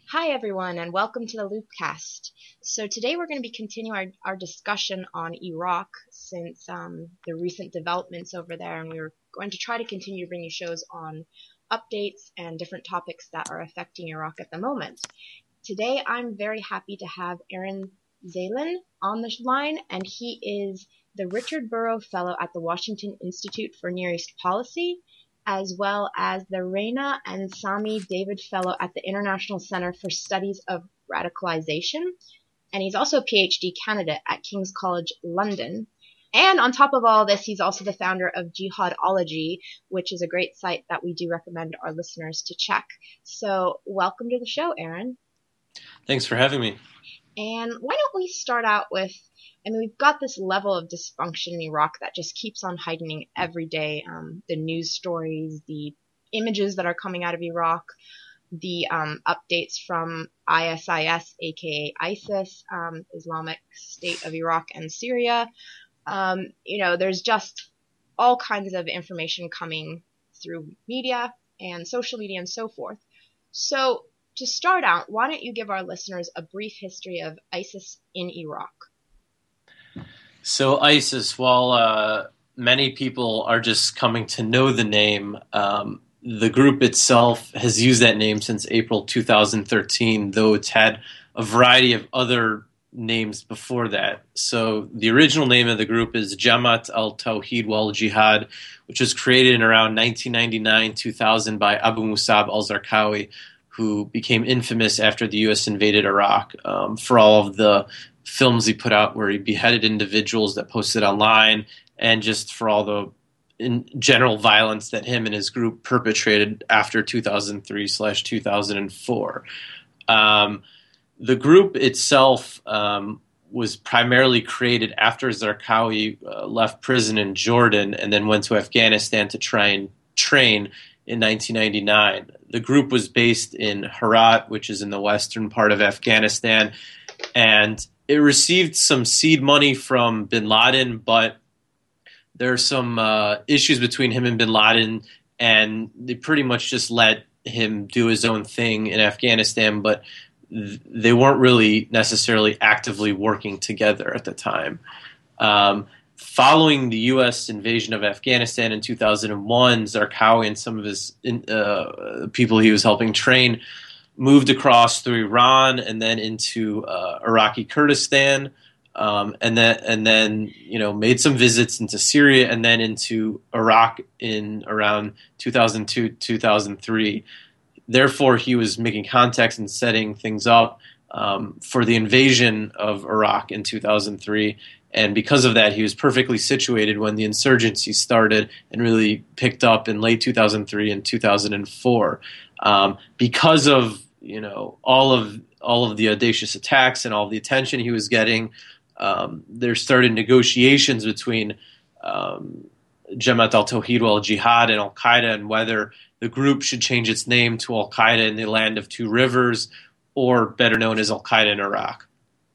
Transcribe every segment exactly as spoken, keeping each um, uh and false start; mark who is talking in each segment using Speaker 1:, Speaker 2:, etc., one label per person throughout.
Speaker 1: Hi, everyone, and welcome to the Loopcast. So, today we're going to be continuing our, our discussion on Iraq since um, the recent developments over there, and we were going to try to continue to bring you shows on updates and different topics that are affecting Iraq at the moment. Today, I'm very happy to have Aaron Zalin on the line, and he is the Richard Burrow Fellow at the Washington Institute for Near East Policy, as well as the Reina and Sami David Fellow at the International Center for Studies of Radicalization. And he's also a PhD candidate at King's College London. And on top of all this, he's also the founder of Jihadology, which is a great site that we do recommend our listeners to check. So welcome to the show, Aaron.
Speaker 2: Thanks for having me.
Speaker 1: And why don't we start out with, I mean, we've got this level of dysfunction in Iraq that just keeps on heightening every day. Um, the news stories, the images that are coming out of Iraq, the um, updates from I S I S, aka ISIS, um, Islamic State of Iraq and Syria. Um, you know, there's just all kinds of information coming through media and social media and so forth. So to start out, why don't you give our listeners a brief history of ISIS in Iraq?
Speaker 2: So ISIS, while uh, many people are just coming to know the name, um, the group itself has used that name since April two thousand thirteen, though it's had a variety of other names before that. So the original name of the group is Jamaat al-Tawhid wal-Jihad, which was created in around nineteen ninety-nine two thousand by Abu Musab al-Zarqawi, who became infamous after the U S invaded Iraq um, for all of the films he put out where he beheaded individuals that posted online, and just for all the in general violence that him and his group perpetrated after two thousand three slash two thousand four. Um, the group itself um, was primarily created after Zarqawi uh, left prison in Jordan and then went to Afghanistan to try and train in nineteen ninety-nine. The group was based in Herat, which is in the western part of Afghanistan, and it received some seed money from bin Laden, but there are some uh, issues between him and bin Laden, and they pretty much just let him do his own thing in Afghanistan, but th- they weren't really necessarily actively working together at the time. Um, following the U S invasion of Afghanistan in two thousand one, Zarqawi and some of his uh, people he was helping train moved across through Iran and then into uh, Iraqi Kurdistan, um, and then and then you know made some visits into Syria and then into Iraq in around two thousand two two thousand three. Therefore, he was making contacts and setting things up um, for the invasion of Iraq in two thousand three. And because of that, he was perfectly situated when the insurgency started and really picked up in late two thousand three and two thousand four. Um, because of you know all of all of the audacious attacks and all of the attention he was getting, um, there started negotiations between um, Jamaat al-Tawhid wal-Jihad and Al-Qaeda and whether the group should change its name to Al-Qaeda in the Land of Two Rivers, or better known as Al-Qaeda in Iraq.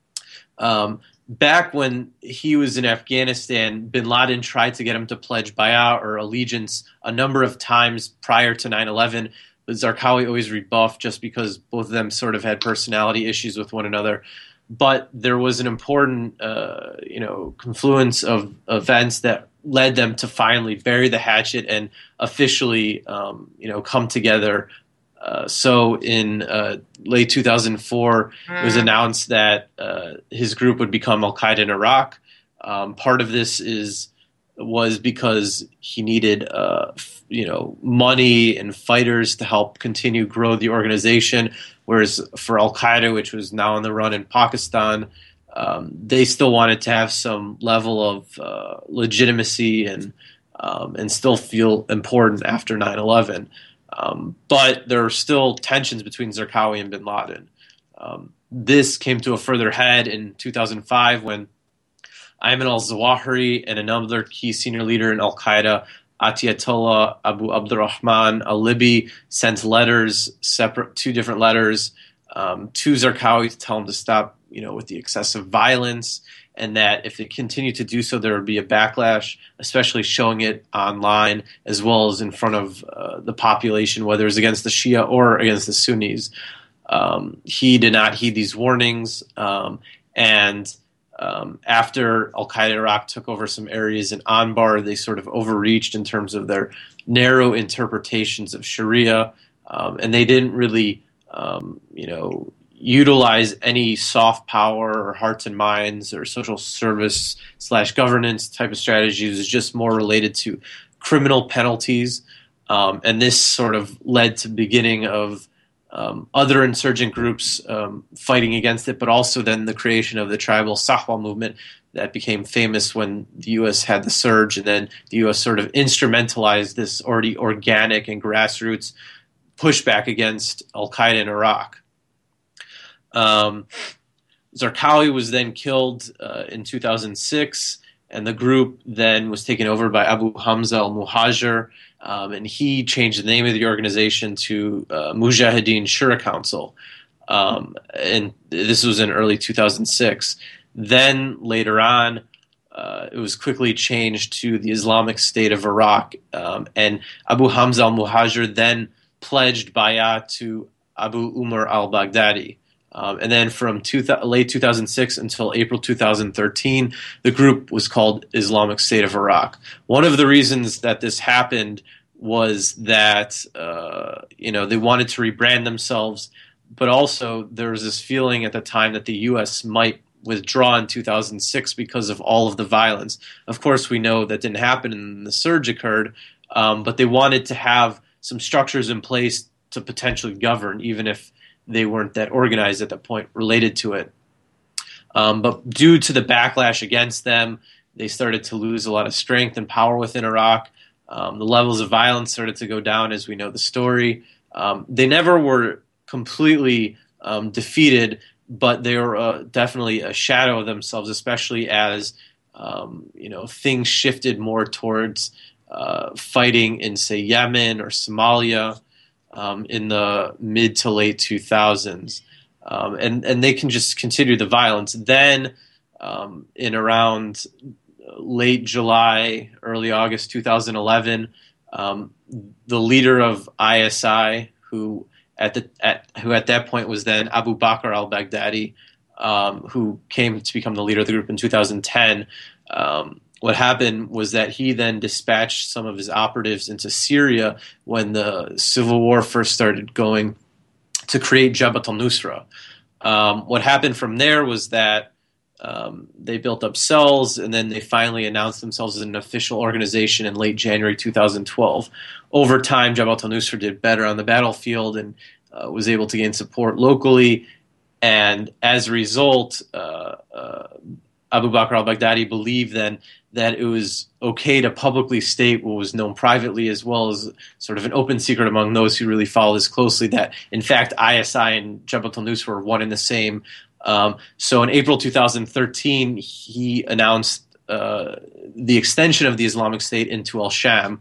Speaker 2: Um, Back when he was in Afghanistan, bin Laden tried to get him to pledge bay'ah or allegiance a number of times prior to nine eleven, but Zarqawi always rebuffed just because both of them sort of had personality issues with one another. But there was an important, uh, you know, confluence of events that led them to finally bury the hatchet and officially, um, you know, come together. Uh, so in uh, late two thousand four, it was announced that uh, his group would become Al-Qaeda in Iraq. Um, part of this is was because he needed, uh, f- you know, money and fighters to help continue grow the organization. Whereas for Al-Qaeda, which was now on the run in Pakistan, um, they still wanted to have some level of uh, legitimacy and um, and still feel important after nine eleven. Um, but there are still tensions between Zarqawi and bin Laden. Um, this came to a further head in two thousand five when Ayman al-Zawahiri and another key senior leader in Al-Qaeda, Atiyatollah Abu Abdurrahman al-Libi, sent letters, separate, two different letters, um, to Zarqawi to tell him to stop, you know, with the excessive violence, and that if it continued to do so, there would be a backlash, especially showing it online as well as in front of uh, the population, whether it's against the Shia or against the Sunnis. Um, he did not heed these warnings, um, and um, after Al-Qaeda Iraq took over some areas in Anbar, they sort of overreached in terms of their narrow interpretations of Sharia, um, and they didn't really, um, you know, utilize any soft power or hearts and minds or social service slash governance type of strategies. It was just more related to criminal penalties, um, and this sort of led to the beginning of Um, other insurgent groups um, fighting against it, but also then the creation of the tribal Sahwa movement that became famous when the U S had the surge, and then the U S sort of instrumentalized this already organic and grassroots pushback against Al-Qaeda in Iraq. Um, Zarqawi was then killed uh, in two thousand six, and the group then was taken over by Abu Hamza al-Muhajir, Um, and he changed the name of the organization to uh, Mujahideen Shura Council. Um, and this was in early two thousand six. Then later on, uh, it was quickly changed to the Islamic State of Iraq. Um, and Abu Hamza al-Muhajir then pledged bay'ah to Abu Umar al-Baghdadi. Um, and then from two th- late two thousand six until April two thousand thirteen, the group was called Islamic State of Iraq. One of the reasons that this happened was that uh, you know they wanted to rebrand themselves, but also there was this feeling at the time that the U S might withdraw in two thousand six because of all of the violence. Of course, we know that didn't happen and the surge occurred, um, but they wanted to have some structures in place to potentially govern, even if they weren't that organized at that point related to it. Um, but due to the backlash against them, they started to lose a lot of strength and power within Iraq. Um, the levels of violence started to go down, as we know the story. Um, they never were completely um, defeated, but they were uh, definitely a shadow of themselves, especially as um, you know things shifted more towards uh, fighting in, say, Yemen or Somalia. Um, in the mid to late two thousands. Um, and, and they can just continue the violence. Then um, in around late July, early August two thousand eleven, um, the leader of I S I, who at, the, at, who at that point was then Abu Bakr al-Baghdadi, um, who came to become the leader of the group in two thousand ten, um, what happened was that he then dispatched some of his operatives into Syria when the civil war first started going to create Jabhat al-Nusra. Um, what happened from there was that um, they built up cells, and then they finally announced themselves as an official organization in late January two thousand twelve. Over time, Jabhat al-Nusra did better on the battlefield and uh, was able to gain support locally. And as a result, uh, uh, Abu Bakr al-Baghdadi believed then that it was okay to publicly state what was known privately, as well as sort of an open secret among those who really follow this closely, that in fact I S I and Jabhat al-Nusra were one and the same. Um, so in April two thousand thirteen, he announced uh, the extension of the Islamic State into Al-Sham,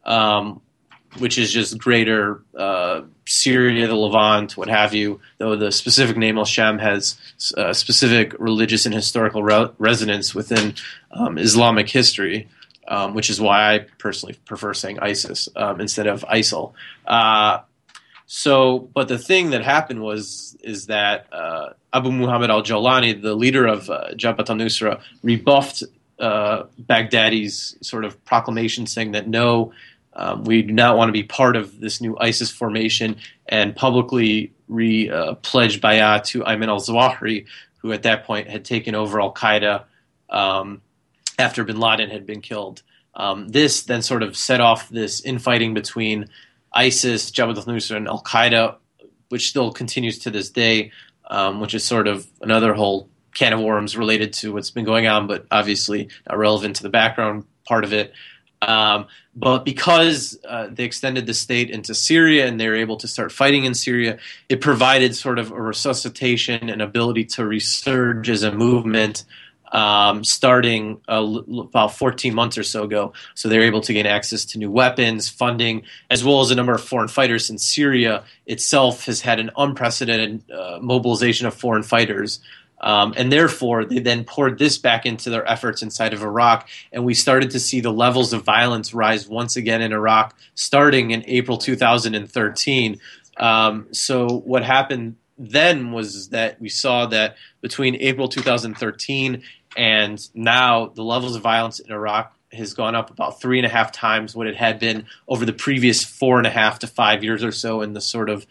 Speaker 2: um, which is just greater uh, Syria, the Levant, what have you, though the specific name Al-Sham has uh, specific religious and historical re- resonance within um, Islamic history, um, which is why I personally prefer saying ISIS um, instead of ISIL. Uh, so, but the thing that happened was is that uh, Abu Muhammad al-Jawlani, the leader of uh, Jabhat al-Nusra, rebuffed uh, Baghdadi's sort of proclamation saying that no, Um, we do not want to be part of this new ISIS formation, and publicly re, uh, pledged bay'ah to Ayman al-Zawahiri, who at that point had taken over al-Qaeda um, after bin Laden had been killed. Um, this then sort of set off this infighting between ISIS, Jabhat al-Nusra, and al-Qaeda, which still continues to this day, um, which is sort of another whole can of worms related to what's been going on, but obviously not relevant to the background part of it. Um, but because uh, they extended the state into Syria and they were able to start fighting in Syria, it provided sort of a resuscitation and ability to resurge as a movement um, starting uh, about fourteen months or so ago. So they were able to gain access to new weapons, funding, as well as a number of foreign fighters. Since Syria itself has had an unprecedented uh, mobilization of foreign fighters. Um, and therefore, they then poured this back into their efforts inside of Iraq, and we started to see the levels of violence rise once again in Iraq, starting in April two thousand thirteen. Um, so what happened then was that we saw that between April two thousand thirteen and now, the levels of violence in Iraq has gone up about three and a half times what it had been over the previous four and a half to five years or so in the sort of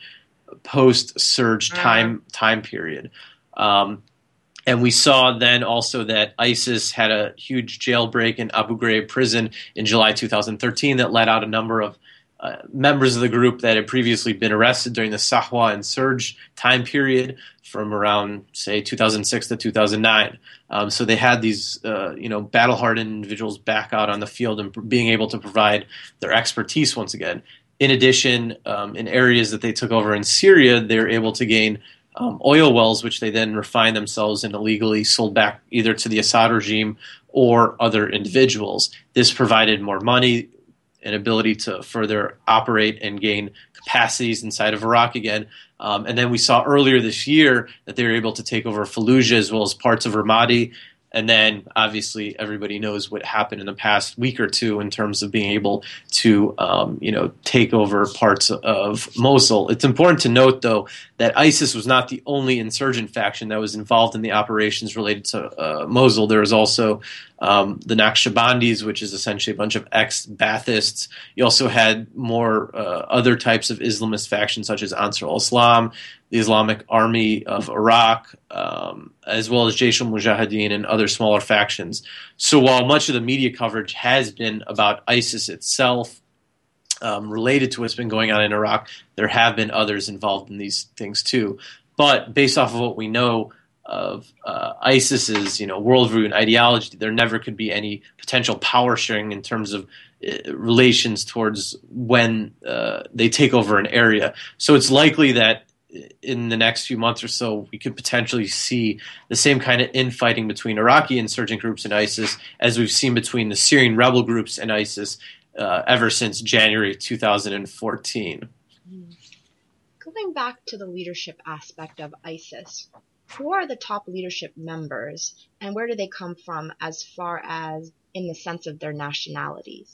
Speaker 2: post-surge time time period. Um, and we saw then also that ISIS had a huge jailbreak in Abu Ghraib prison in July two thousand thirteen that let out a number of uh, members of the group that had previously been arrested during the Sahwa and Surge time period from around, say, two thousand six to two thousand nine. Um, so they had these, uh, you know, battle-hardened individuals back out on the field and pr- being able to provide their expertise once again. In addition, um, in areas that they took over in Syria, they were able to gain um, oil wells, which they then refined themselves and illegally sold back either to the Assad regime or other individuals. This provided more money, an ability to further operate and gain capacities inside of Iraq again. Um, and then we saw earlier this year that they were able to take over Fallujah as well as parts of Ramadi. And then, obviously, everybody knows what happened in the past week or two in terms of being able to, um, you know, take over parts of Mosul. It's important to note, though, that ISIS was not the only insurgent faction that was involved in the operations related to uh, Mosul. There was also um, the Naqshbandis, which is essentially a bunch of ex-Baathists. You also had more uh, other types of Islamist factions, such as Ansar al-Islam, the Islamic Army of Iraq, um, as well as Jaish al-Mujahideen and other smaller factions. So while much of the media coverage has been about ISIS itself, um, related to what's been going on in Iraq, there have been others involved in these things too. But based off of what we know of uh, ISIS's, you know, worldview and ideology, there never could be any potential power sharing in terms of uh, relations towards when uh, they take over an area. So it's likely that in the next few months or so, we could potentially see the same kind of infighting between Iraqi insurgent groups and ISIS as we've seen between the Syrian rebel groups and ISIS uh, ever since January two thousand fourteen.
Speaker 1: Going back to the leadership aspect of ISIS, who are the top leadership members and where do they come from as far as in the sense of their nationalities?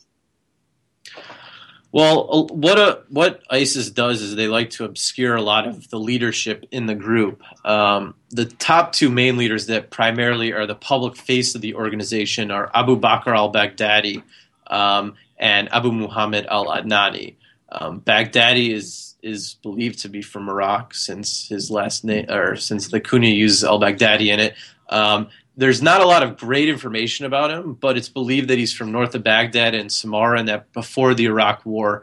Speaker 2: Well, what a, what ISIS does is they like to obscure a lot of the leadership in the group. Um, the top two main leaders that primarily are the public face of the organization are Abu Bakr al-Baghdadi um, and Abu Muhammad al-Adnani. Um, Baghdadi is is believed to be from Iraq since his last name, or since the kunya uses al-Baghdadi in it. Um, There's not a lot of great information about him, but it's believed that he's from north of Baghdad and Samarra, and that before the Iraq War,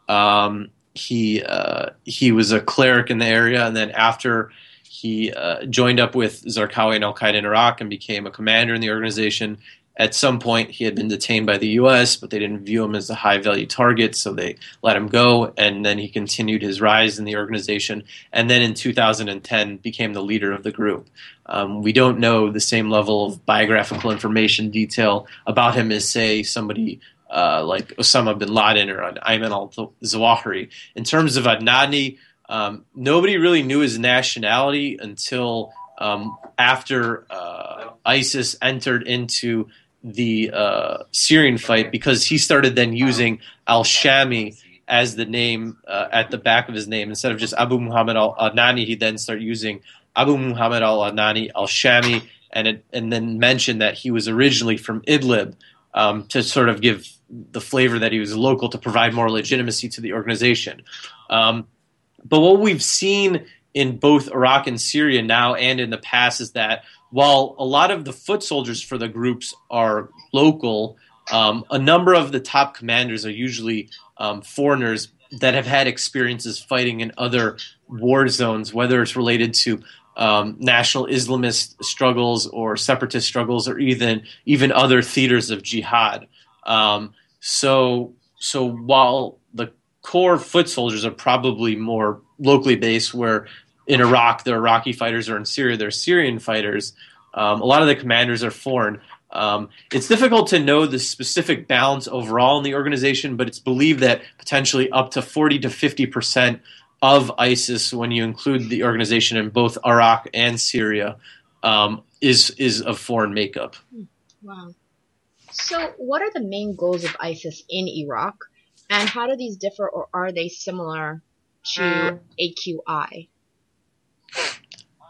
Speaker 2: um, he uh, he was a cleric in the area, and then after he uh, joined up with Zarqawi and al-Qaeda in Iraq and became a commander in the organization. At some point, he had been detained by the U S, but they didn't view him as a high-value target, so they let him go, and then he continued his rise in the organization, and then in two thousand ten became the leader of the group. Um, we don't know the same level of biographical information detail about him as, say, somebody uh, like Osama bin Laden or Ayman al-Zawahiri. In terms of Adnani, um, nobody really knew his nationality until um, after uh, ISIS entered into the uh, Syrian fight, because he started then using al-Shami as the name uh, at the back of his name. Instead of just Abu Muhammad al-Adnani, he then started using Abu Muhammad al-Adnani al-Shami, and it, and then mentioned that he was originally from Idlib, um, to sort of give the flavor that he was local, to provide more legitimacy to the organization. Um, but what we've seen in both Iraq and Syria now and in the past is that while a lot of the foot soldiers for the groups are local, um, a number of the top commanders are usually um, foreigners that have had experiences fighting in other war zones, whether it's related to um, national Islamist struggles or separatist struggles, or even even other theaters of jihad. Um, so, so while the core foot soldiers are probably more locally based, where in Iraq they're Iraqi fighters, or in Syria they're Syrian fighters, um, a lot of the commanders are foreign. Um, it's difficult to know the specific balance overall in the organization, but it's believed that potentially up to forty to fifty percent of ISIS, when you include the organization in both Iraq and Syria, um, is is of foreign makeup.
Speaker 1: Wow. So what are the main goals of ISIS in Iraq, and how do these differ, or are they similar to A Q I?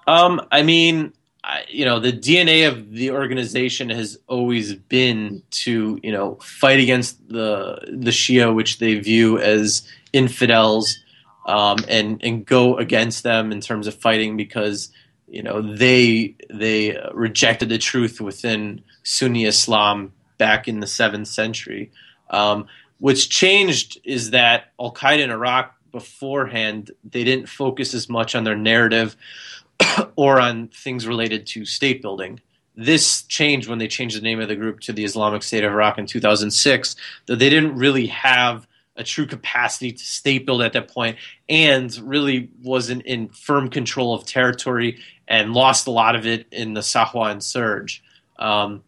Speaker 2: Um, I mean, I, you know, the D N A of the organization has always been to, you know, fight against the the Shia, which they view as infidels, um, and and go against them in terms of fighting because you know they they rejected the truth within Sunni Islam back in the seventh century. Um, what's changed is that Al Qaeda in Iraq beforehand they didn't focus as much on their narrative or on things related to state building. This changed when they changed the name of the group to the Islamic State of Iraq in two thousand six, that they didn't really have a true capacity to state build at that point and really wasn't in firm control of territory and lost a lot of it in the Sahwan surge. Um,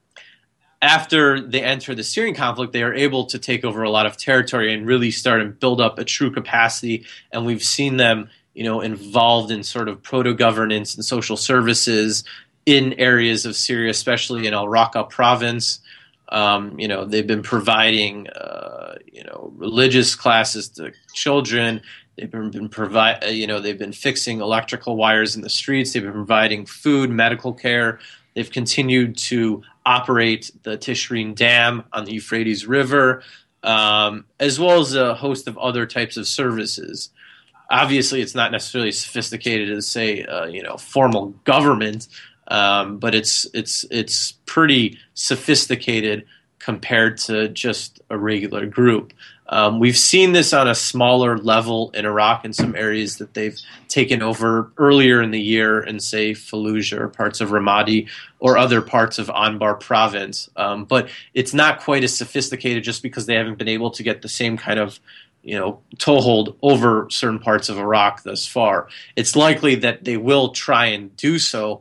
Speaker 2: after they enter the Syrian conflict, they are able to take over a lot of territory and really start and build up a true capacity. And we've seen them, you know, involved in sort of proto-governance and social services in areas of Syria, especially in Al Raqqa province. Um, you know, they've been providing, uh, you know, religious classes to children. They've been, been provide, you know, they've been fixing electrical wires in the streets. They've been providing food, medical care. They've continued to operate the Tishreen Dam on the Euphrates River, um, as well as a host of other types of services. Obviously, it's not necessarily sophisticated as, say, uh, you know, formal government, um, but it's it's it's pretty sophisticated compared to just a regular group. Um, we've seen this on a smaller level in Iraq in some areas that they've taken over earlier in the year in, say, Fallujah or parts of Ramadi or other parts of Anbar province. Um, but it's not quite as sophisticated just because they haven't been able to get the same kind of, you know, toehold over certain parts of Iraq thus far. It's likely that they will try and do so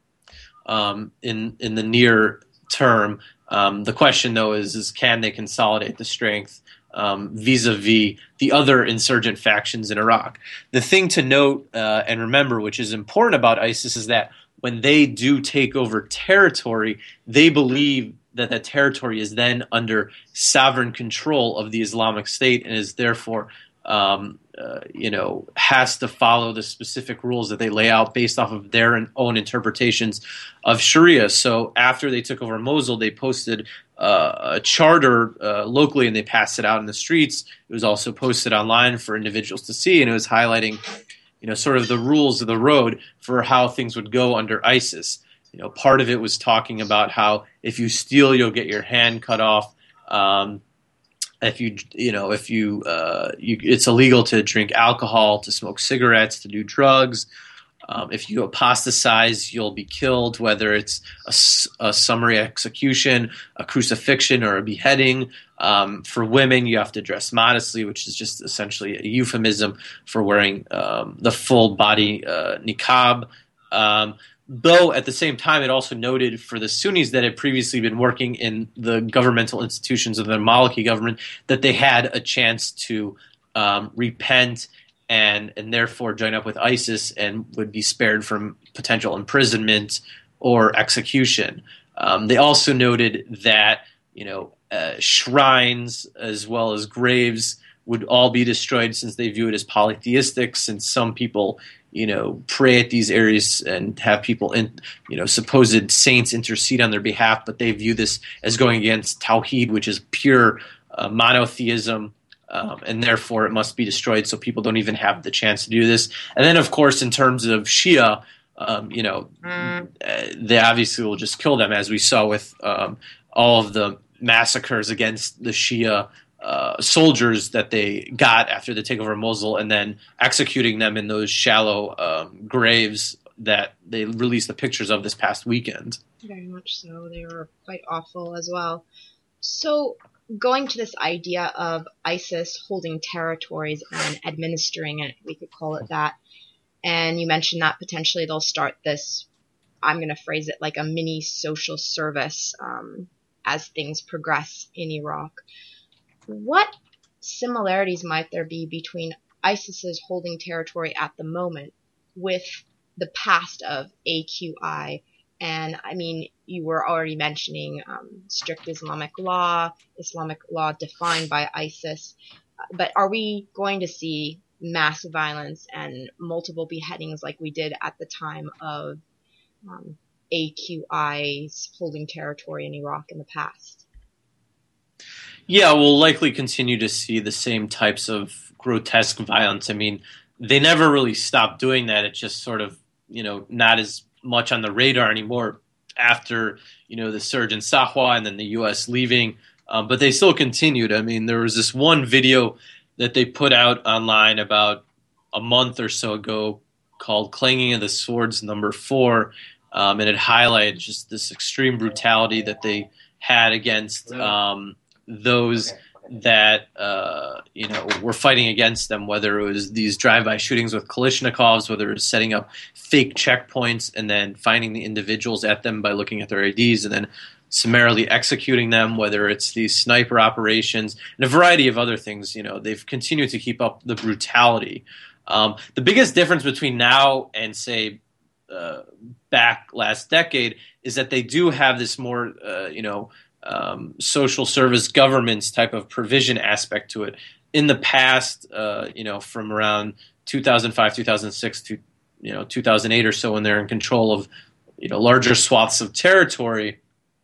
Speaker 2: um, in in the near term. Um, the question, though, is, is can they consolidate the strength um, vis-a-vis the other insurgent factions in Iraq? The thing to note uh, and remember, which is important about ISIS, is that when they do take over territory, they believe that that territory is then under sovereign control of the Islamic State and is therefore, um, uh, you know, has to follow the specific rules that they lay out based off of their own interpretations of Sharia. So after they took over Mosul, they posted uh, a charter uh, locally and they passed it out in the streets. It was also posted online for individuals to see, and it was highlighting, you know, sort of the rules of the road for how things would go under ISIS. You know, part of it was talking about how if you steal, you'll get your hand cut off. Um, if you, you know, if you, uh, you, it's illegal to drink alcohol, to smoke cigarettes, to do drugs. Um, if you apostatize, you'll be killed, whether it's a, a summary execution, a crucifixion, or a beheading. Um, for women, you have to dress modestly, which is just essentially a euphemism for wearing um, the full body uh, niqab. Um, Though at the same time, it also noted for the Sunnis that had previously been working in the governmental institutions of the Maliki government that they had a chance to um, repent and and therefore join up with ISIS and would be spared from potential imprisonment or execution. Um, they also noted that you know uh, shrines as well as graves would all be destroyed since they view it as polytheistic, since some people you know, pray at these areas and have people in, you know, supposed saints intercede on their behalf, but they view this as going against Tawheed, which is pure uh, monotheism, um, and therefore it must be destroyed so people don't even have the chance to do this. And then, of course, in terms of Shia, um, you know, mm. they obviously will just kill them, as we saw with um, all of the massacres against the Shia Uh, soldiers that they got after the takeover of Mosul, and then executing them in those shallow um, graves that they released the pictures of this past weekend.
Speaker 1: Very much so. They were quite awful as well. So going to this idea of ISIS holding territories and administering it, we could call it that, and you mentioned that potentially they'll start this, I'm going to phrase it like a mini social service um, as things progress in Iraq. What similarities might there be between ISIS's holding territory at the moment with the past of A Q I? And I mean, you were already mentioning um, strict Islamic law, Islamic law defined by ISIS. But are we going to see massive violence and multiple beheadings like we did at the time of um, A Q I holding territory in Iraq in the past.
Speaker 2: Yeah, we'll likely continue to see the same types of grotesque violence. I mean, they never really stopped doing that. It's just sort of, you know, not as much on the radar anymore after, you know, the surge in Sahwa and then the U S leaving. Um, but they still continued. I mean, there was this one video that they put out online about a month or so ago called Clanging of the Swords number four. Um, and it highlighted just this extreme brutality that they had against um, those that uh, you know were fighting against them, whether it was these drive-by shootings with Kalashnikovs, whether it was setting up fake checkpoints and then finding the individuals at them by looking at their I Ds and then summarily executing them, whether it's these sniper operations and a variety of other things. You know, they've continued to keep up the brutality. Um, the biggest difference between now and, say, uh, back last decade is that they do have this more, uh, you know, um, social service governments type of provision aspect to it. In the past, uh, you know, from around two thousand five, two thousand six to, you know, two thousand eight or so, when they're in control of, you know, larger swaths of territory,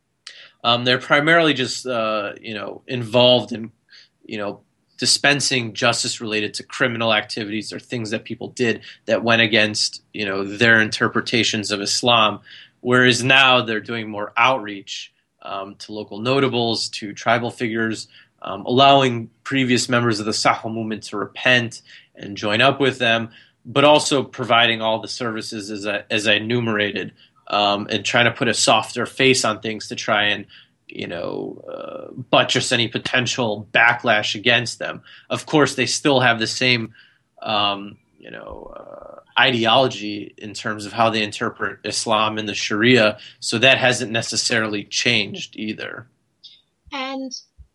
Speaker 2: um, they're primarily just, uh, you know, involved in, you know, dispensing justice related to criminal activities or things that people did that went against, you know, their interpretations of Islam. Whereas now they're doing more outreach um, to local notables, to tribal figures, um, allowing previous members of the Sahwa movement to repent and join up with them, but also providing all the services as I, as I enumerated, um, and trying to put a softer face on things to try and, you know, uh, buttress any potential backlash against them. Of course, they still have the same, um, you know, uh, ideology in terms of how they interpret Islam and the Sharia, so that hasn't necessarily changed either.
Speaker 1: And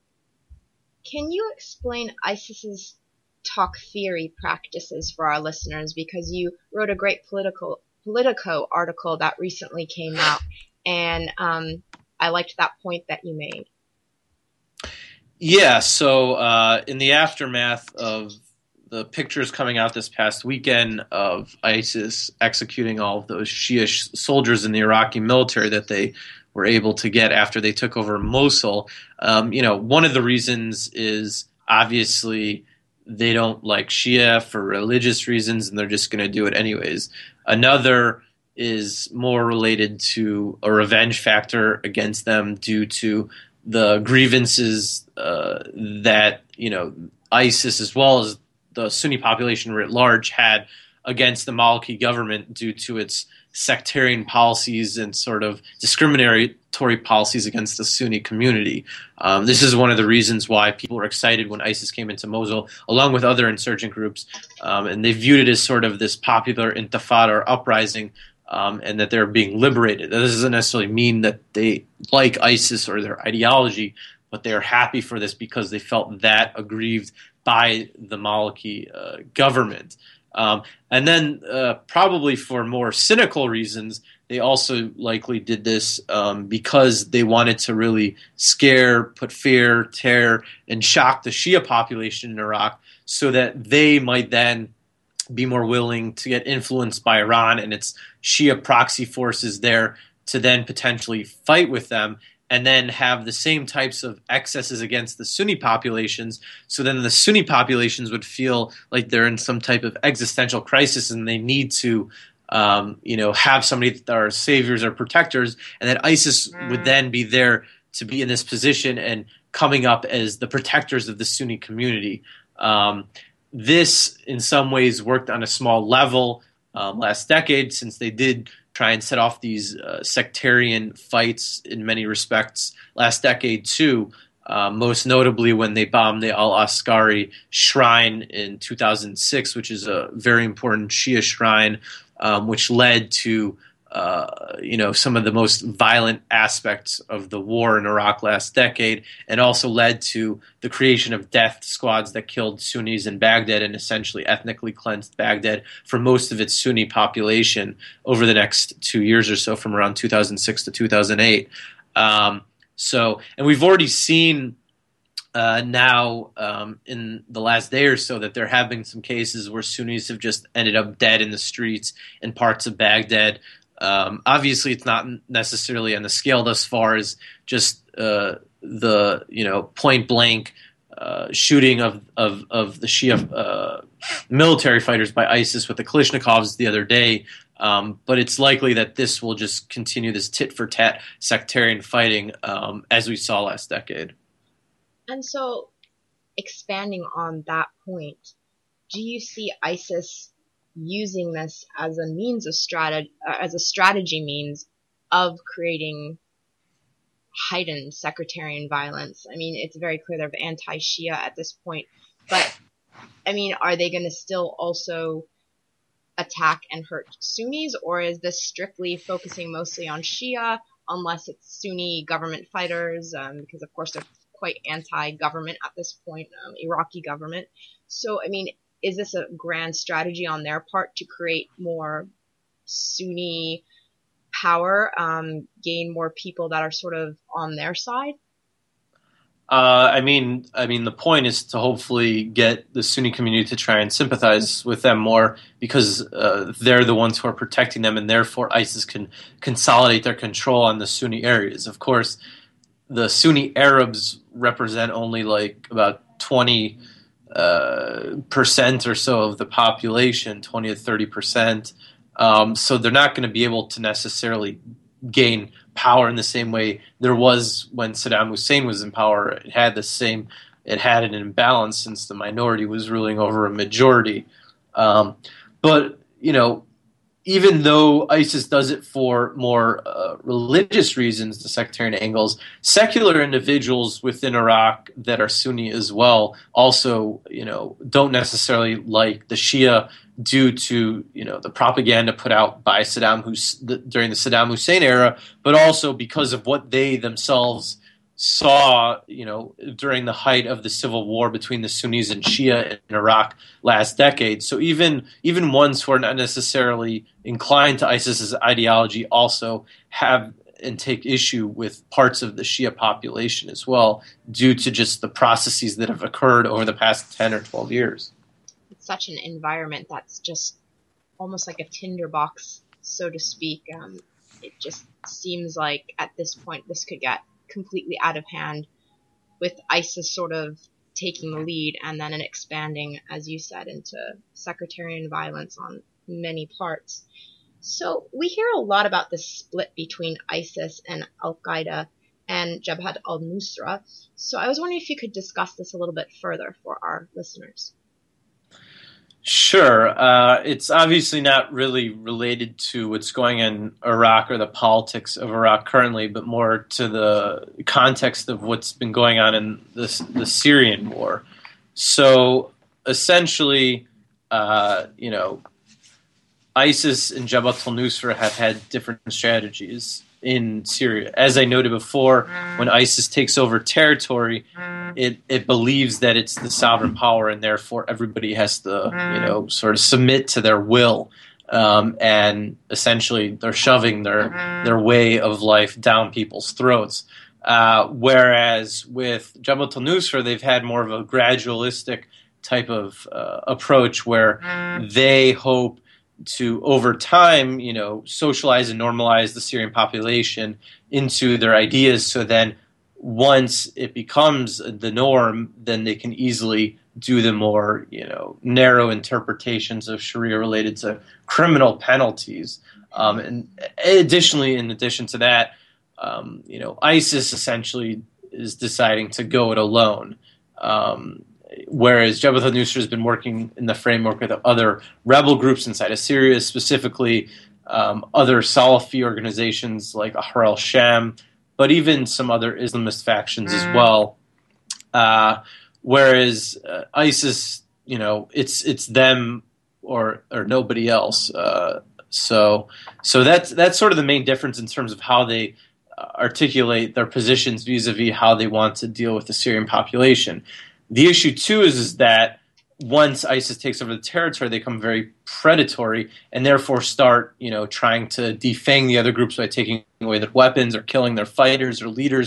Speaker 1: can you explain ISIS's Takfiri practices for our listeners? Because you wrote a great political Politico article that recently came out, and um, I liked that point that you made.
Speaker 2: Yeah, so uh, in the aftermath of the pictures coming out this past weekend of ISIS executing all of those Shia sh- soldiers in the Iraqi military that they were able to get after they took over Mosul, um, you know, one of the reasons is obviously they don't like Shia for religious reasons, and they're just going to do it anyways. Another is more related to a revenge factor against them due to the grievances uh, that, you know, ISIS as well as the Sunni population writ large had against the Maliki government due to its sectarian policies and sort of discriminatory policies against the Sunni community. Um, this is one of the reasons why people were excited when ISIS came into Mosul, along with other insurgent groups, um, and they viewed it as sort of this popular intifada or uprising, um, and that they're being liberated. That doesn't necessarily mean that they like ISIS or their ideology, but they are happy for this because they felt that aggrieved by the Maliki uh, government. Um, and then uh, probably for more cynical reasons, they also likely did this um, because they wanted to really scare, put fear, terror, and shock the Shia population in Iraq so that they might then be more willing to get influenced by Iran and its Shia proxy forces there to then potentially fight with them and then have the same types of excesses against the Sunni populations. So then the Sunni populations would feel like they're in some type of existential crisis and they need to, um, you know, have somebody that are saviors or protectors, and that ISIS mm. would then be there to be in this position and coming up as the protectors of the Sunni community. Um, this, in some ways, worked on a small level um, last decade, since they did try and set off these uh, sectarian fights in many respects last decade too, uh, most notably when they bombed the Al-Askari shrine in two thousand six, which is a very important Shia shrine, um, which led to uh, you know, some of the most violent aspects of the war in Iraq last decade, and also led to the creation of death squads that killed Sunnis in Baghdad and essentially ethnically cleansed Baghdad for most of its Sunni population over the next two years or so, from around two thousand six to two thousand eight. Um, so, and we've already seen uh, now um, in the last day or so that there have been some cases where Sunnis have just ended up dead in the streets in parts of Baghdad. Um, obviously, it's not necessarily on the scale thus far as just uh, the you know point blank uh, shooting of of of the Shia uh, military fighters by ISIS with the Kalashnikovs the other day. Um, but it's likely that this will just continue this tit for tat sectarian fighting um, as we saw last decade.
Speaker 1: And so, expanding on that point, do you see ISIS using this as a means of strat- uh, as a strategy means of creating heightened sectarian violence? I mean, it's very clear they're anti-Shia at this point, but I mean, are they going to still also attack and hurt Sunnis, or is this strictly focusing mostly on Shia, unless it's Sunni government fighters, um, because of course they're quite anti-government at this point, um, Iraqi government. So, I mean, is this a grand strategy on their part to create more Sunni power, um, gain more people that are sort of on their side?
Speaker 2: Uh, I mean, I mean, the point is to hopefully get the Sunni community to try and sympathize with them more, because uh, they're the ones who are protecting them, and therefore ISIS can consolidate their control on the Sunni areas. Of course, the Sunni Arabs represent only like about twenty uh, percent or so of the population, twenty to thirty percent. Um, so they're not going to be able to necessarily gain power in the same way there was when Saddam Hussein was in power. It had the same, it had an imbalance since the minority was ruling over a majority. Um, but, you know, even though ISIS does it for more uh, religious reasons, the sectarian angles, secular individuals within Iraq that are Sunni as well also, you know, don't necessarily like the Shia due to, you know, the propaganda put out by Saddam Hussein during the Saddam Hussein era, but also because of what they themselves saw, you know, during the height of the civil war between the Sunnis and Shia in Iraq last decade. So even even ones who are not necessarily inclined to ISIS's ideology also have and take issue with parts of the Shia population as well, due to just the processes that have occurred over the past ten or twelve years.
Speaker 1: It's such an environment that's just almost like a tinderbox, so to speak. Um, it just seems like at this point this could get completely out of hand, with ISIS sort of taking the lead and then it expanding, as you said, into sectarian violence on many parts. So we hear a lot about the split between ISIS and Al-Qaeda and Jabhat al-Nusra. So I was wondering if you could discuss this a little bit further for our listeners.
Speaker 2: Sure. Uh, it's obviously not really related to what's going on in Iraq or the politics of Iraq currently, but more to the context of what's been going on in the, the Syrian war. So essentially, uh, you know, ISIS and Jabhat al-Nusra have had different strategies in Syria. As I noted before, when ISIS takes over territory, it, it believes that it's the sovereign power, and therefore everybody has to, you know, sort of submit to their will. Um, and essentially, they're shoving their their way of life down people's throats. Uh, whereas with Jabhat al-Nusra, they've had more of a gradualistic type of uh, approach, where they hope to, over time, you know, socialize and normalize the Syrian population into their ideas, so then once it becomes the norm, then they can easily do the more, you know, narrow interpretations of Sharia related to criminal penalties. Um, and additionally, in addition to that, um, you know, ISIS essentially is deciding to go it alone. Um, Whereas Jabhat al-Nusra has been working in the framework of other rebel groups inside of Syria, specifically um, other Salafi organizations like Ahrar al-Sham, but even some other Islamist factions as well. Uh, whereas uh, ISIS, you know, it's it's them or or nobody else. Uh, so so that's that's sort of the main difference in terms of how they articulate their positions vis-a-vis how they want to deal with the Syrian population. The issue, too, is, is that once ISIS takes over the territory, they become very predatory and therefore start, you know, trying to defang the other groups by taking away their weapons or killing their fighters or leaders.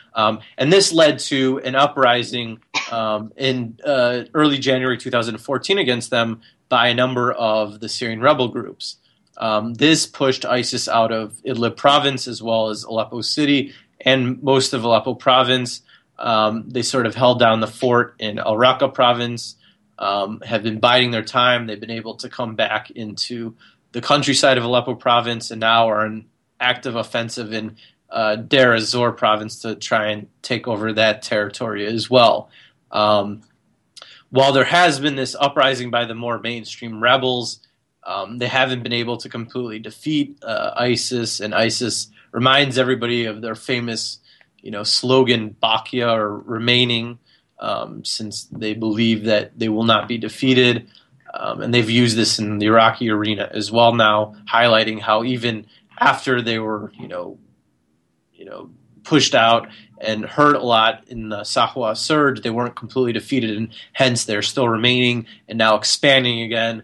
Speaker 2: Um, and this led to an uprising um, in uh, early January two thousand fourteen against them by a number of the Syrian rebel groups. Um, this pushed ISIS out of Idlib province as well as Aleppo city and most of Aleppo province. Um, they sort of held down the fort in Al Raqqa province, um, have been biding their time. They've been able to come back into the countryside of Aleppo province and now are in active offensive in uh, Deir ez-Zor province to try and take over that territory as well. Um, while there has been this uprising by the more mainstream rebels, um, they haven't been able to completely defeat uh, ISIS, and ISIS reminds everybody of their famous, you know, slogan "Bakia" or "Remaining," um, since they believe that they will not be defeated, um, and they've used this in the Iraqi arena as well now, highlighting how even after they were, you know, you know, pushed out and hurt a lot in the Sahwa surge, they weren't completely defeated, and hence they're still remaining and now expanding again.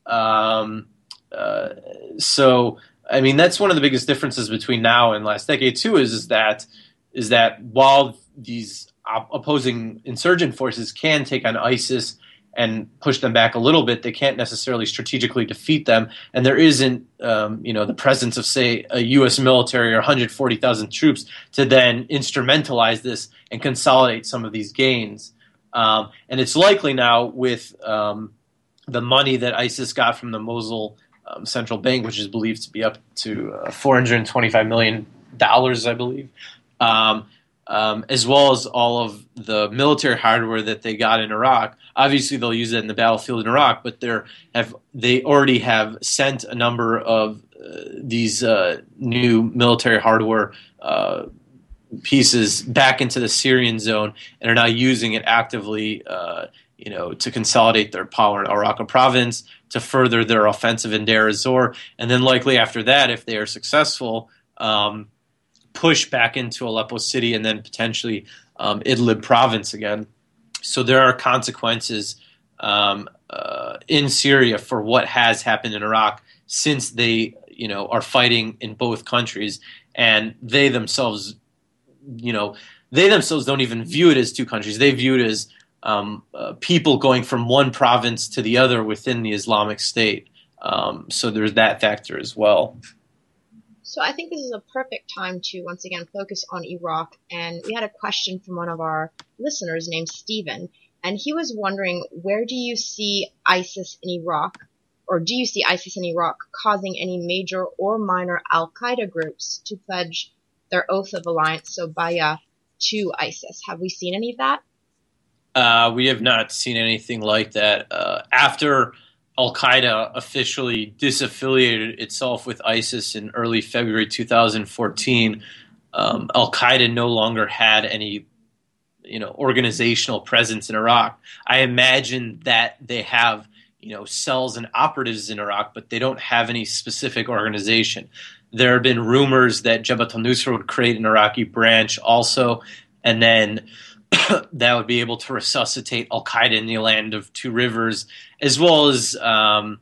Speaker 2: Um, uh, so, I mean, that's one of the biggest differences between now and last decade too. Is is that is that while these op- opposing insurgent forces can take on ISIS and push them back a little bit, they can't necessarily strategically defeat them. And there isn't, um, you know, the presence of, say, a U S military or one hundred forty thousand troops to then instrumentalize this and consolidate some of these gains. Um, and it's likely now with um, the money that ISIS got from the Mosul um, central bank, which is believed to be up to uh, four hundred twenty-five million dollars, I believe, um, um, as well as all of the military hardware that they got in Iraq. Obviously, they'll use it in the battlefield in Iraq, but they have they already have sent a number of uh, these uh, new military hardware uh, pieces back into the Syrian zone and are now using it actively, uh, you know, to consolidate their power in Al Raqqa province, to further their offensive in Deir ez-Zor, and then likely after that, if they are successful, um, push back into Aleppo city and then potentially um, Idlib province again. So there are consequences um, uh, in Syria for what has happened in Iraq since they, you know, are fighting in both countries, and they themselves, you know, they themselves don't even view it as two countries. They view it as um, uh, people going from one province to the other within the Islamic State. Um, so there's that factor as well.
Speaker 1: So I think this is a perfect time to once again focus on Iraq, and we had a question from one of our listeners named Stephen, and he was wondering, where do you see ISIS in Iraq, or do you see ISIS in Iraq causing any major or minor al-Qaeda groups to pledge their oath of alliance, so bay'ah, to ISIS? Have we seen any of that?
Speaker 2: Uh, we have not seen anything like that. Uh, after Al-Qaeda officially disaffiliated itself with ISIS in early February two thousand fourteen, um, Al-Qaeda no longer had any, you know, organizational presence in Iraq. I imagine that they have, you know, cells and operatives in Iraq, but they don't have any specific organization. There have been rumors that Jabhat al-Nusra would create an Iraqi branch also, and then that would be able to resuscitate Al-Qaeda in the land of two rivers, as well as, um,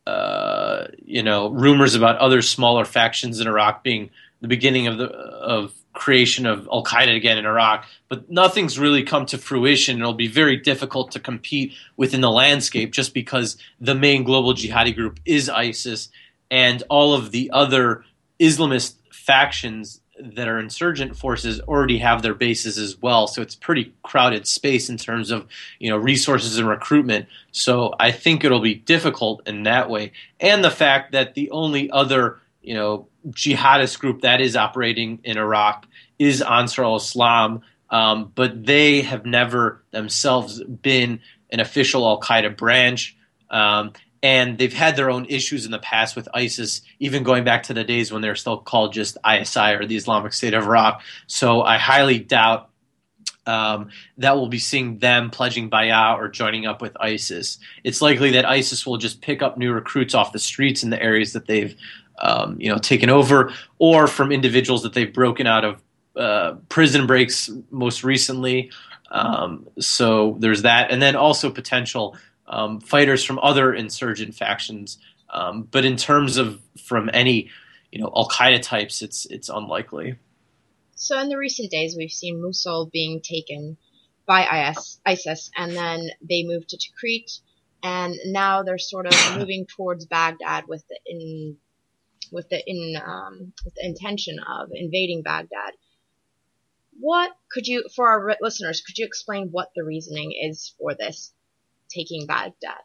Speaker 2: uh, you know, rumors about other smaller factions in Iraq being the beginning of the of creation of Al-Qaeda again in Iraq. But nothing's really come to fruition. It'll be very difficult to compete within the landscape just because the main global jihadi group is ISIS, and all of the other Islamist factions that are insurgent forces already have their bases as well. So it's pretty crowded space in terms of, you know, resources and recruitment. So I think it'll be difficult in that way. And the fact that the only other, you know, jihadist group that is operating in Iraq is Ansar al-Islam, um, but they have never themselves been an official Al-Qaeda branch. Um, And they've had their own issues in the past with ISIS, even going back to the days when they were still called just I S I or the Islamic State of Iraq. So I highly doubt um, that we'll be seeing them pledging bay'ah or joining up with ISIS. It's likely that ISIS will just pick up new recruits off the streets in the areas that they've um, you know, taken over, or from individuals that they've broken out of uh, prison breaks most recently. Um, so there's that. And then also potential Um, fighters from other insurgent factions, um, but in terms of from any, you know, Al-Qaeda types, it's it's unlikely.
Speaker 1: So in the recent days, we've seen Mosul being taken by I S, ISIS, and then they moved to Tikrit, and now they're sort of moving towards Baghdad with the in with the in um, with the intention of invading Baghdad. What could you, for our listeners, could you explain what the reasoning is for this taking Baghdad?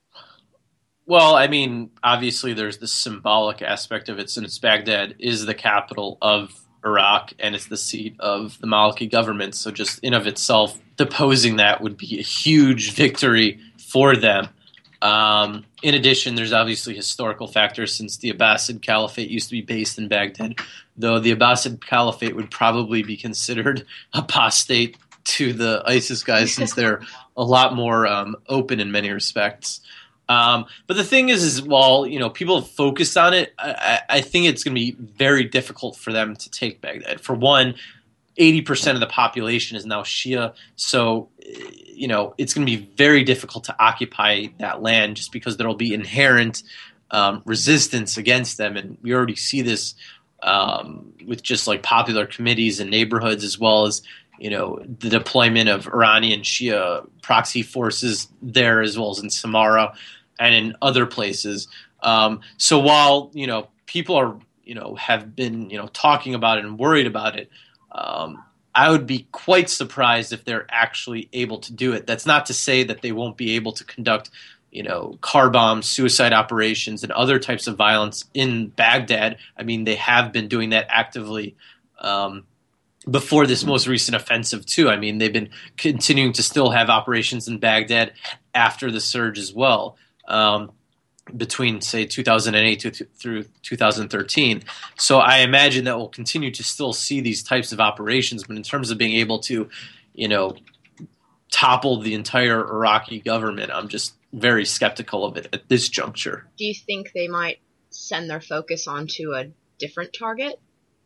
Speaker 2: Well, I mean, obviously there's the symbolic aspect of it since Baghdad is the capital of Iraq and it's the seat of the Maliki government. So just in of itself, deposing that would be a huge victory for them. Um, in addition, there's obviously historical factors since the Abbasid Caliphate used to be based in Baghdad, though the Abbasid Caliphate would probably be considered apostate to the ISIS guys since they're a lot more um, open in many respects. Um, but the thing is, is while you know people have focused on it, I, I think it's going to be very difficult for them to take Baghdad. For one, eighty percent of the population is now Shia, so you know it's going to be very difficult to occupy that land just because there will be inherent um, resistance against them, and we already see this um, with just like popular committees and neighborhoods, as well as you know the deployment of Iranian Shia proxy forces there, as well as in Samarra and in other places. Um, so while you know people are you know have been you know talking about it and worried about it. Um, I would be quite surprised if they're actually able to do it. That's not to say that they won't be able to conduct, you know, car bombs, suicide operations, and other types of violence in Baghdad. I mean, they have been doing that actively um, before this most recent offensive, too. I mean, they've been continuing to still have operations in Baghdad after the surge as well. Um, between, say, two thousand eight to, through two thousand thirteen. So I imagine that we'll continue to still see these types of operations, but in terms of being able to, you know, topple the entire Iraqi government, I'm just very skeptical of it at this juncture.
Speaker 1: Do you think they might send their focus onto a different target?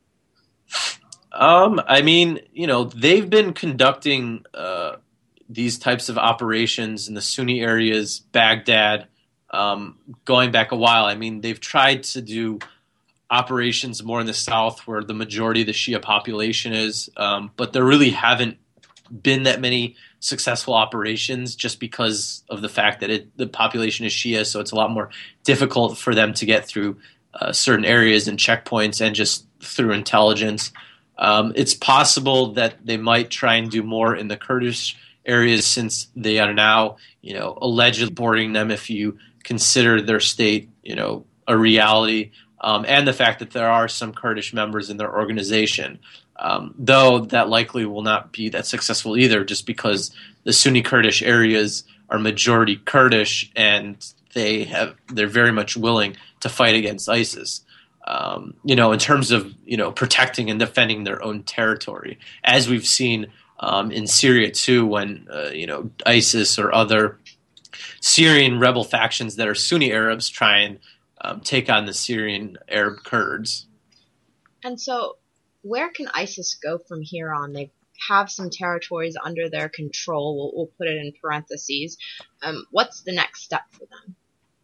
Speaker 2: Um, I mean, you know, they've been conducting uh, these types of operations in the Sunni areas, Baghdad, Um, going back a while. I mean, they've tried to do operations more in the south where the majority of the Shia population is, um, but there really haven't been that many successful operations just because of the fact that it, the population is Shia, so it's a lot more difficult for them to get through uh, certain areas and checkpoints and just through intelligence. Um, it's possible that they might try and do more in the Kurdish areas since they are now, you know, allegedly boarding them if you consider their state, you know, a reality, um, and the fact that there are some Kurdish members in their organization, um, though that likely will not be that successful either, just because the Sunni Kurdish areas are majority Kurdish and they have they're very much willing to fight against ISIS. Um, you know, in terms of you know protecting and defending their own territory, as we've seen um, in Syria too, when uh, you know ISIS or other Syrian rebel factions that are Sunni Arabs try and um, take on the Syrian Arab Kurds.
Speaker 1: And so where can ISIS go from here on? They have some territories under their control. We'll, we'll put it in parentheses. Um, what's the next step for them?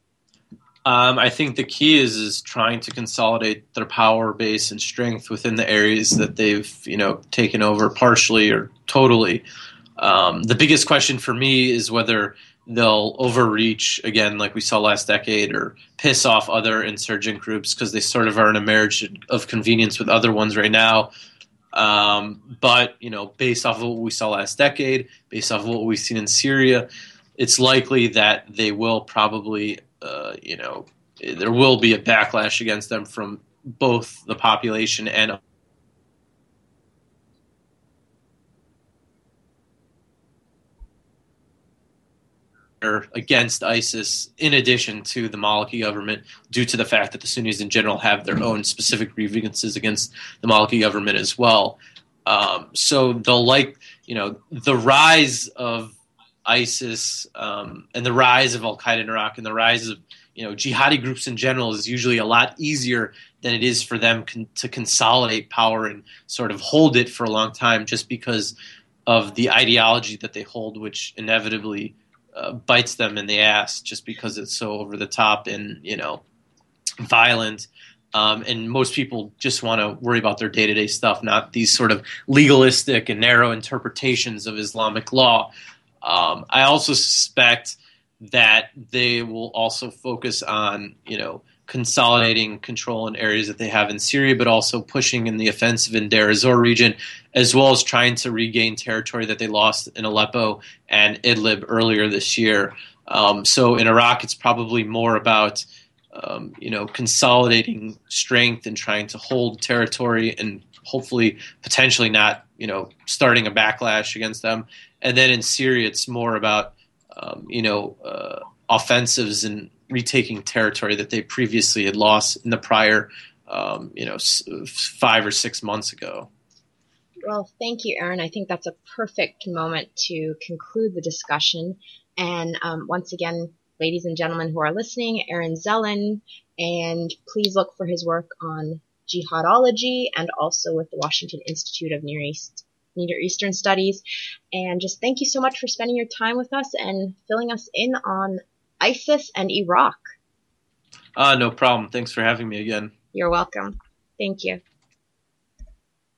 Speaker 2: Um, I think the key is is trying to consolidate their power base and strength within the areas that they've you know taken over partially or totally. Um, the biggest question for me is whether they'll overreach again, like we saw last decade, or piss off other insurgent groups because they sort of are in a marriage of convenience with other ones right now. Um, but, you know, based off of what we saw last decade, based off of what we've seen in Syria, it's likely that they will probably, uh, you know, there will be a backlash against them from both the population and against ISIS, in addition to the Maliki government, due to the fact that the Sunnis in general have their own specific grievances against the Maliki government as well. Um, so they'll like, you know, the rise of ISIS um, and the rise of Al-Qaeda in Iraq and the rise of, you know, jihadi groups in general is usually a lot easier than it is for them con- to consolidate power and sort of hold it for a long time just because of the ideology that they hold, which inevitably Uh, bites them in the ass just because it's so over the top and, you know, violent. Um, and most people just want to worry about their day-to-day stuff, not these sort of legalistic and narrow interpretations of Islamic law. Um, I also suspect that they will also focus on, you know, consolidating control in areas that they have in Syria, but also pushing in the offensive in Deir ez-Zor region, as well as trying to regain territory that they lost in Aleppo and Idlib earlier this year. Um, so in Iraq, it's probably more about Um, you know, consolidating strength and trying to hold territory and hopefully potentially not, you know, starting a backlash against them. And then in Syria, it's more about, um, you know, uh, offensives and retaking territory that they previously had lost in the prior, um, you know, s- five or six months ago.
Speaker 1: Well, thank you, Aaron. I think that's a perfect moment to conclude the discussion. And um, once again, ladies and gentlemen who are listening, Aaron Zelen, and please look for his work on jihadology and also with the Washington Institute of Near East, Near Eastern Studies. And just thank you so much for spending your time with us and filling us in on ISIS and Iraq.
Speaker 2: Uh, no problem. Thanks for having me again.
Speaker 1: You're welcome. Thank you.